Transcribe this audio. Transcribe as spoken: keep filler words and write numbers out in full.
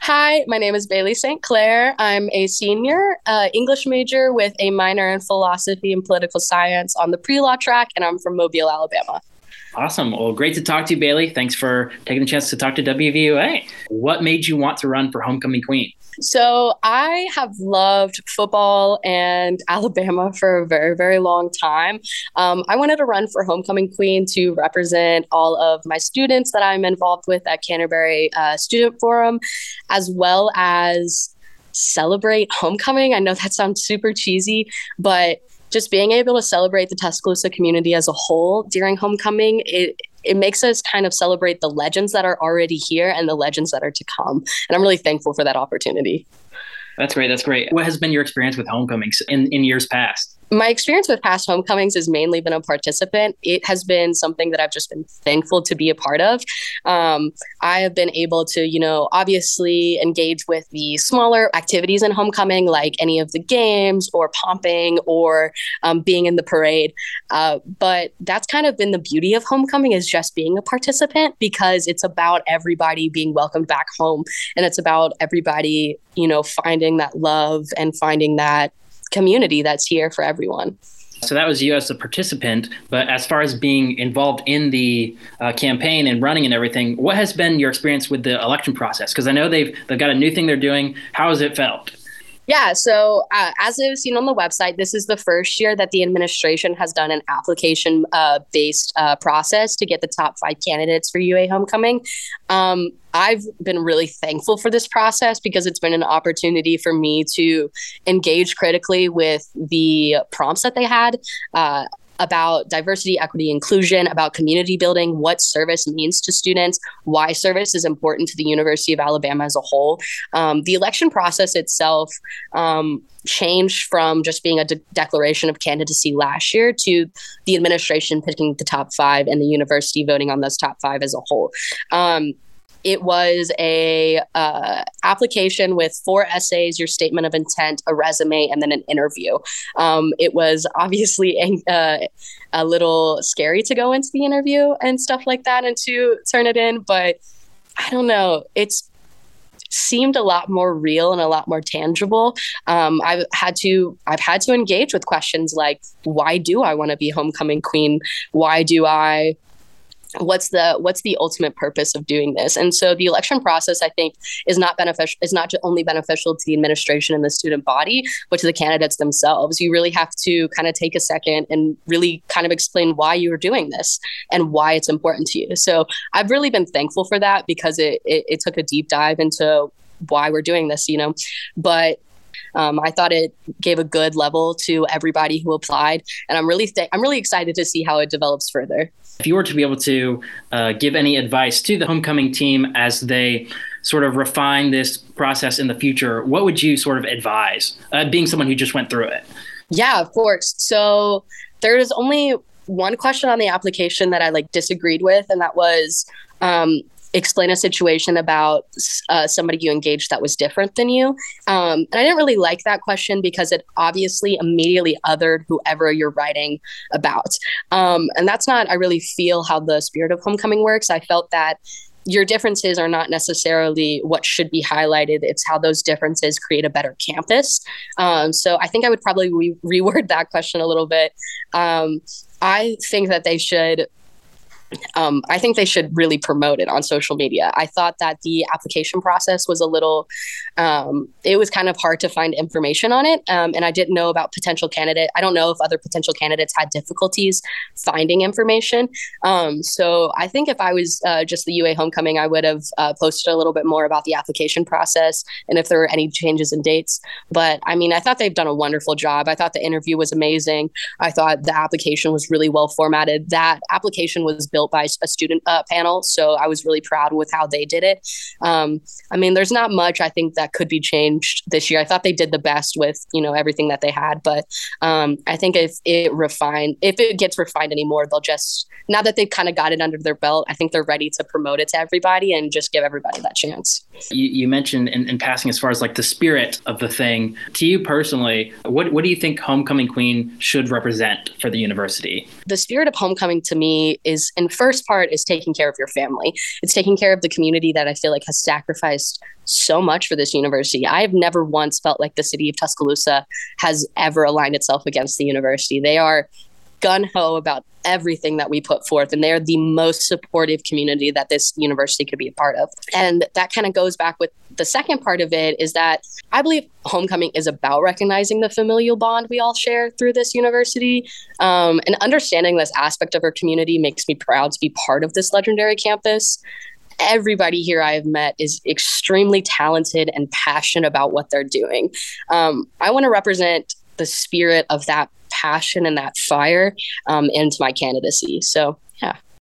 Hi, my name is Bailey Saint Clair. I'm a senior uh, English major with a minor in philosophy and political science on the pre-law track, and I'm from Mobile, Alabama. Awesome. Well, great to talk to you, Bailey. Thanks for taking the chance to talk to W V U A. What made you want to run for homecoming queen? So I have loved football and Alabama for a very, very long time. Um, I wanted to run for homecoming queen to represent all of my students that I'm involved with at Canterbury uh, Student Forum, as well as celebrate homecoming. I know that sounds super cheesy, but just being able to celebrate the Tuscaloosa community as a whole during homecoming, it it makes us kind of celebrate the legends that are already here and the legends that are to come. And I'm really thankful for that opportunity. That's great. That's great. What has been your experience with homecomings in, in years past? My experience with past homecomings has mainly been a participant. It has been something that I've just been thankful to be a part of. Um, I have been able to, you know, obviously engage with the smaller activities in homecoming, like any of the games or pomping or um, being in the parade. Uh, but that's kind of been the beauty of homecoming, is just being a participant, because it's about everybody being welcomed back home. And it's about everybody, you know, finding that love and finding that community that's here for everyone. So that was you as a participant, but as far as being involved in the uh, campaign and running and everything, what has been your experience with the election process? Because I know they've they've got a new thing they're doing. How has it felt? Yeah, so uh, as it was seen on the website, this is the first year that the administration has done an application uh, based uh, process to get the top five candidates for U A Homecoming. Um, I've been really thankful for this process because it's been an opportunity for me to engage critically with the prompts that they had. Uh, about diversity, equity, inclusion, about community building, what service means to students, why service is important to the University of Alabama as a whole. Um, the election process itself um, changed from just being a de- declaration of candidacy last year to the administration picking the top five and the university voting on those top five as a whole. Um, It was a uh, application with four essays, your statement of intent, a resume, and then an interview. Um, it was obviously a, uh, a little scary to go into the interview and stuff like that and to turn it in, but I don't know. It's seemed a lot more real and a lot more tangible. Um, I've had to I've had to engage with questions like, why do I want to be homecoming queen? Why do I? what's the what's the ultimate purpose of doing this? And so the election process, I think, is not beneficial is not only beneficial to the administration and the student body, but to the candidates themselves. You really have to kind of take a second and really kind of explain why you are doing this and why it's important to you. So I've really been thankful for that, because it it, it took a deep dive into why we're doing this, you know. But Um, I thought it gave a good level to everybody who applied, and I'm really th- I'm really excited to see how it develops further. If you were to be able to uh, give any advice to the homecoming team as they sort of refine this process in the future, what would you sort of advise, uh, being someone who just went through it? Yeah, of course. So there is only one question on the application that I like disagreed with, and that was um, explain a situation about uh, somebody you engaged that was different than you. Um, and I didn't really like that question because it obviously immediately othered whoever you're writing about. Um, and that's not, I really feel how the spirit of homecoming works. I felt that your differences are not necessarily what should be highlighted. It's how those differences create a better campus. Um, so I think I would probably re- reword that question a little bit. Um, I think that they should Um, I think they should really promote it on social media. I thought that the application process was a little, um, it was kind of hard to find information on it. Um, and I didn't know about potential candidate. I don't know if other potential candidates had difficulties finding information. Um, so I think if I was uh, just the U A homecoming, I would have uh, posted a little bit more about the application process and if there were any changes in dates. But I mean, I thought they've done a wonderful job. I thought the interview was amazing. I thought the application was really well formatted. That application was built by a student uh, panel. So I was really proud with how they did it. Um, I mean, there's not much I think that could be changed this year. I thought they did the best with, you know, everything that they had. But um, I think if it refined, if it gets refined anymore, they'll just, now that they've kind of got it under their belt, I think they're ready to promote it to everybody and just give everybody that chance. You, you mentioned in, in passing, as far as like the spirit of the thing, to you personally, what, what do you think homecoming queen should represent for the university? The spirit of homecoming to me is, in first part, is taking care of your family. It's taking care of the community that I feel like has sacrificed so much for this university. I've never once felt like the city of Tuscaloosa has ever aligned itself against the university. They are gung-ho about everything that we put forth, and they're the most supportive community that this university could be a part of. And that kind of goes back with the second part of it, is that I believe homecoming is about recognizing the familial bond we all share through this university. Um, and understanding this aspect of our community makes me proud to be part of this legendary campus. Everybody here I have met is extremely talented and passionate about what they're doing. Um, I want to represent the spirit of that passion and that fire um, into my candidacy. So